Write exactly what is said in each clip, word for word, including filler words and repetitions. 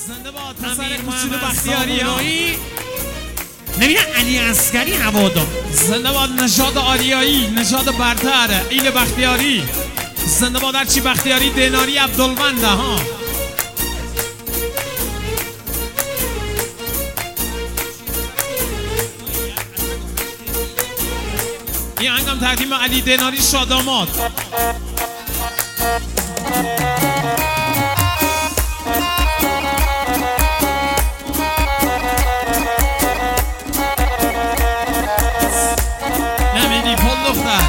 زنده باد پسر کوچولو بختیاری نمیدن علی عسکری هوادار. زنده باد نژاد آریایی، نژاد برتر ایل بختیاری. زنده باد هرچی بختیاری دیناری عبدالونده ها. این هنگام تقدیم علی دیناری شاداماد. نمیدی پل دختر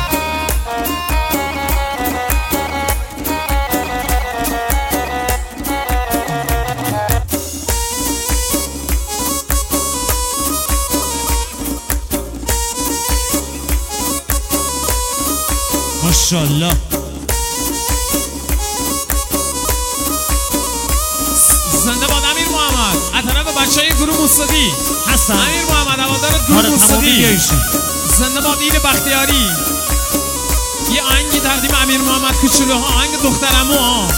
ماشاءالله. زنده باد امیر محمد از طرف بچه های گروه موسیقی هستن. امیر محمد هوادار گروه موسیقی. زنده باد ایل بختیاری. یه آهنگی تقدیم امیر محمد کوچولوها، آهنگ دخترمو ها.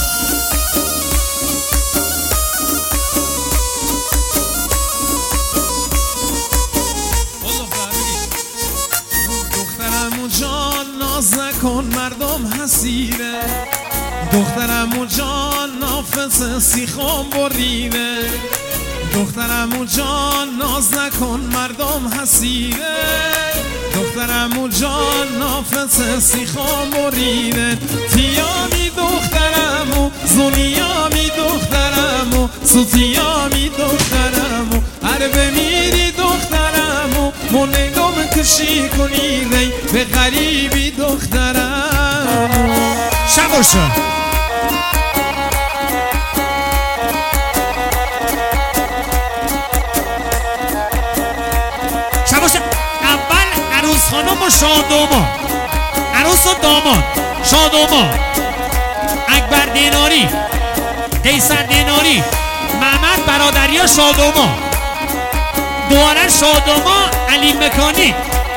دخترمو جان ناز نکن مردم حسیره. دخترمو جان نافذ سیخم بریده. دخترمو جان ناز نکن مردم حسیره. دخترمو جان نافذ سیخم بریده. تیامی دخترمو زونیامی دخترمو سوتیامی دخترمو هر بمیری دخترمو منگم کشی کنی ری به غریبی دخترمو. شباشا شباشا اول عروس خانم و شادوما، عروس و داماد شادوما، اکبر دیناری، قیصر دیناری، محمد برادریا شادوما، دواره شادوما، علی مکانی.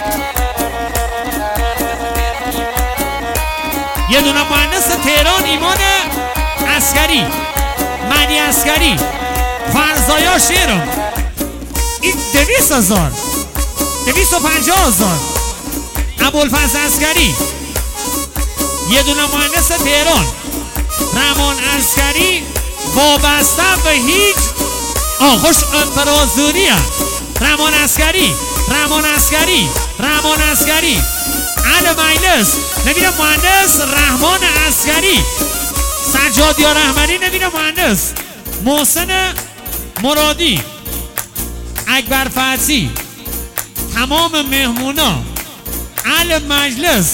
یه دونه مهندس تهران ایمان عسکری، مهدی عسکری، فرزایا شیرم. این دویست هزار دویست و پنجاه هزار ابوالفضل عسکری. یه دونه مهندس تهران رحمان عسکری وابسته به هیچ آخوش امپراتوری هست. رحمان عسکری، رحمان عسکری، رحمان عسکری اهل مجلس. نبینه مهندس رحمان عسکری، سجادیا رحمانی. نبینه مهندس محسن مرادی، اکبر فتحی، تمام مهمونا اهل مجلس.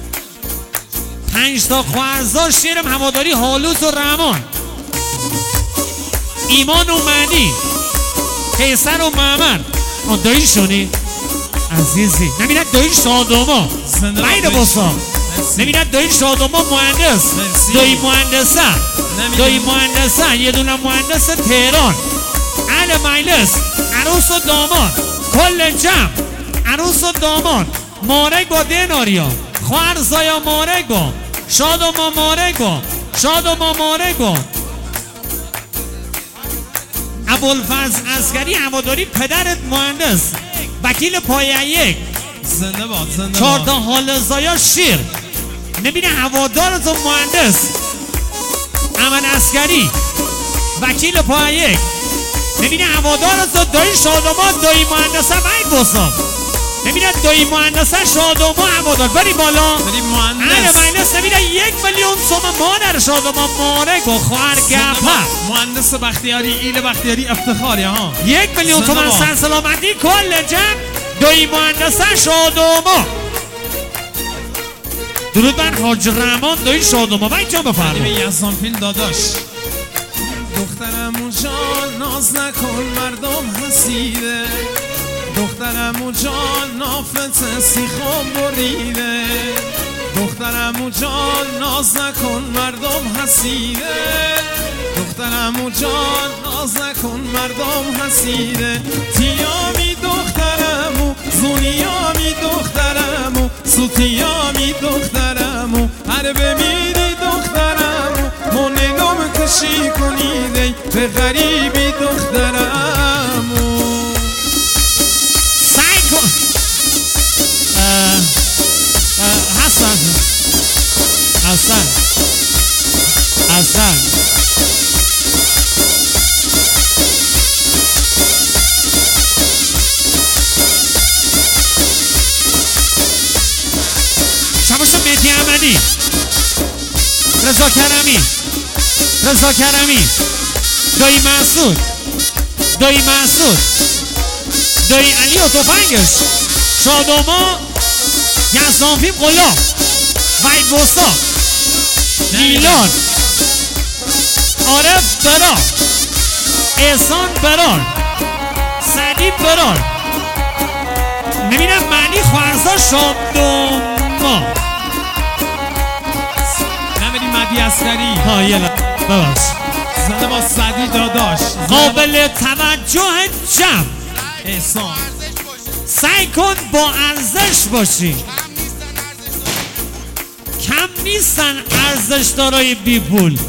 پنج تا خوازا شیرم هواداری حالوز و رحمان، ایمان و مهدی، قیصر و محمد. آن دایی شونی عزیزی. نمیدن دایی شادوما باید باسا. نمیدن دایی شادوما مهندس، دایی مهندسه، دایی مهندسه. یه دونه مهندس تهران اهل مجلس. عروس و داماد کل جمع، عروس و داماد مارک با دیناریا، خواهر زایا مارک با شادوما، مارک با شادوما، مارک با ابوالفضل عسکری هواداری پدرت مهندس، وکیل پایه یک. زنده باد زنده چهار تا حال زایا شیر. نبینه هوادار تو مهندس امن عسکری، وکیل پایه یک. نبینه هوادار تو دایی شادوما، دایی مهندسه باید باسم. نبینه دایی مهندسه شادوما هوادار. بری بالا بری مهندس اهل مهندس. نبینه یک میلیون تومن مادر شادوما مارک و خواهر گپه. مهندس بختیاری ایل بختیاری افتخاری ها. یک میلیون تومن سر سلامتی کل جمع دایی مهندسه شادوما. درود بر حاج رحمان دایی شادوما. باید جا بفرما یزدان فیل داداش. دخترمو جان ناز نکن مردم حسیده. دخترمو جان نافت سیخم بریده. دخترمو جان ناز نکن مردم حسیده. دخترمو جان ناز نکن مردم حسیده. تیامی دخترمو زونیامی دخترمو سوتیامی دخترمو هر بمیری دخترمو منگم کشی کنیده به غریبی دخترمو سعی کن حسن حسن حسن شماشو مهدی احمدی رضا کرمی رضا کرمی دایی مسعود دایی مسعود دایی علی و توفنگش شادوما یزدانفیم قلاب وحید وسطا میلاد عارف برار احسان برار سعدی برار نمیدونم معنی خوارزا شادوما نمیدونی مدی اسکری ها یه بباش زنده با سعدی داداش قابل توجه جمع احسان سعی کن با ارزش باشی کم نیستن ارزش دارای بی پول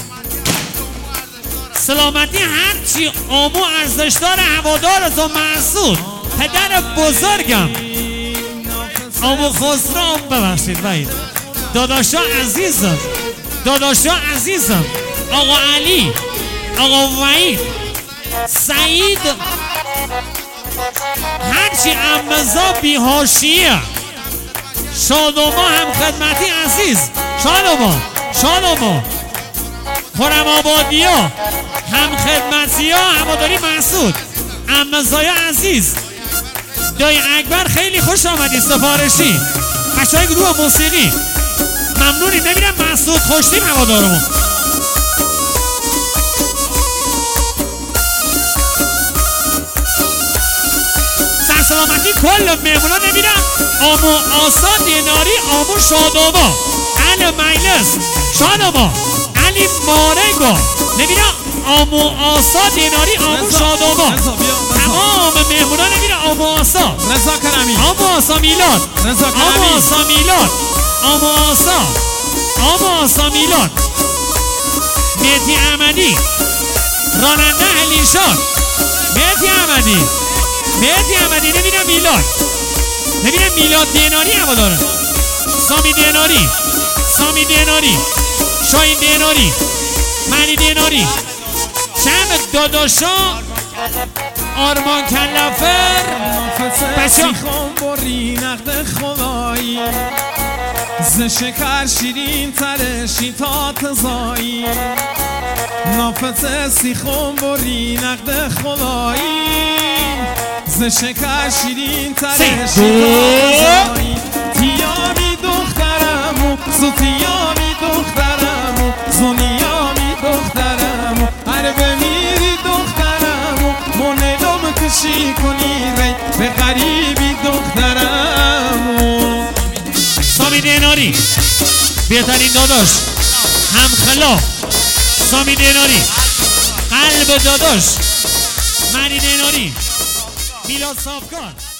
سلامتی هرچی آمو ارزش داره هوادار تو محسود پدر بزرگم آمو خسرو ببخشید وحید داداشا عزیزم داداشا عزیزم آقا علی آقا وحید سعید هرچی امزا بی حاشیه شادوما هم خدمتی عزیز شادوما شادوما خرم آبادی ها هم خدمتی ها هواداری محسود امزای عزیز دایی اکبر خیلی خوش آمدی سفارشی بچه های گروه موسیقی ممنونی نمیرم محسود خوشتیم هوادارمون سلامتی کل مهمونا نمیرم آمو آسا دیناری آمو شادوما علی مجلس شادوما علی مارگو نمیرم آمو آسا دیناری آمو شادوما تمام مهمونا نمیرم آمو آسا رضا کرمی آمو آسا میلاد رضا کرمی آمو آسا میلاد آمو آسا آمو آسا میلاد مهدی احمدی راننده علیشان مهدی احمدی مهدی احمدی نمیدونم میلاد نمیدونم میلاد دیناری هوا دارن سامی دیناری سامی دیناری شاین دیناری معنی دیناری چند داداشا آرمان کلفر بچه خون بری نقد خدایی ز شکر شیرین ترشی تا تزایی نافت سیخون بری نقد خدایی ز شکر شیرین ترشی تا تزایی تیامی دخترمو زو تیامی دخترمو زونیامی دخترمو هر بمیری دخترمو مونلوم کشی کنی ری به غریبی دخترمو سامی دیناری بهترین داداش هم خلاف سامی دیناری قلب داداش معنی دیناری میلاد صافکار